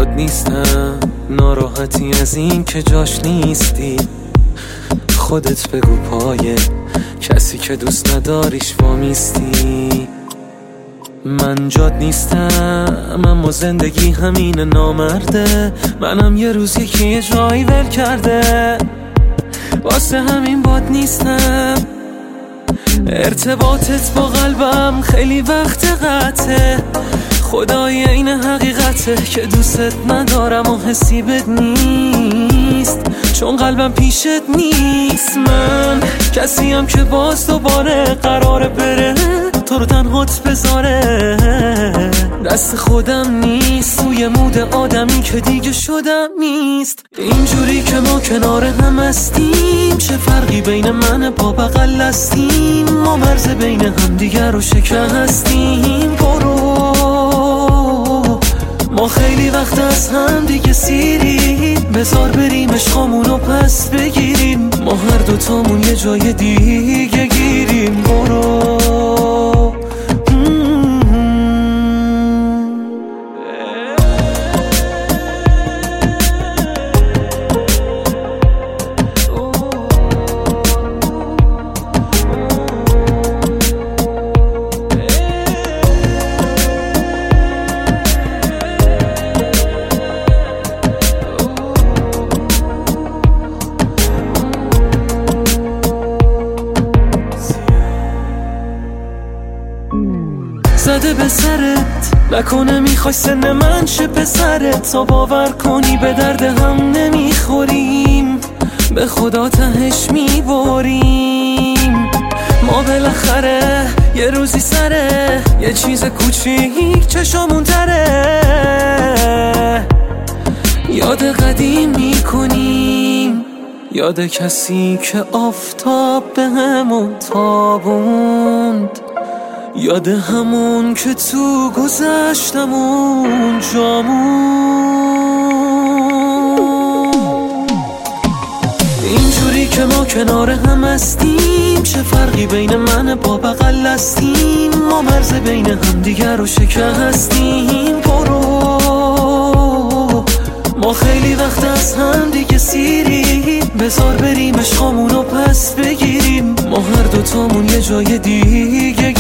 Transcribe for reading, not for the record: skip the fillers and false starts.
باد نیستم، ناراحتی از این که جاش نیستی. خودت بگو پای کسی که دوست نداریش وامیستی. من جاد نیستم اما زندگی همین نامرده. منم یه روز یکی جایی ول کرده، واسه همین باد نیستم. ارتباطت با قلبم خیلی وقت قطعه، خدای این حقیقته که دوست ندارم و حسی بد نیست، چون قلبم پیشت نیست. من کسیم که باز دوباره قراره بره تو رو تنهات بذاره. دست خودم نیست، توی مود آدمی که دیگه شدم نیست. اینجوری که ما کنار هم هستیم، چه فرقی بین من با بغل هستیم؟ ما مرز بین هم دیگر رو شکستیم. برو ما خیلی وقت از هم دیگه سیریم، بذار بریم عشقامونو پس بگیریم. ما هر دوتامون یه جای دیگه گیریم. برو زده به سرت، نکنه میخوای سن من چه پسرت؟ تا باور کنی به درد هم نمیخوریم، به خدا تهش میبریم. ما بالاخره یه روزی سره یه چیز کوچیک چشامون تره، یاد قدیم میکنیم، یاد کسی که آفتاب به همون تابوند، یاد همون که تو گذشتمون جامون. اینجوری که ما کنار هم هستیم، چه فرقی بین من با بغل هستیم؟ ما مرز بین هم دیگر رو شکستیم. برو ما خیلی وقت از هم دیگه سیریم، بذار بریم عشقامونو پس بگیریم. ما هر دوتامون یه جای دیگه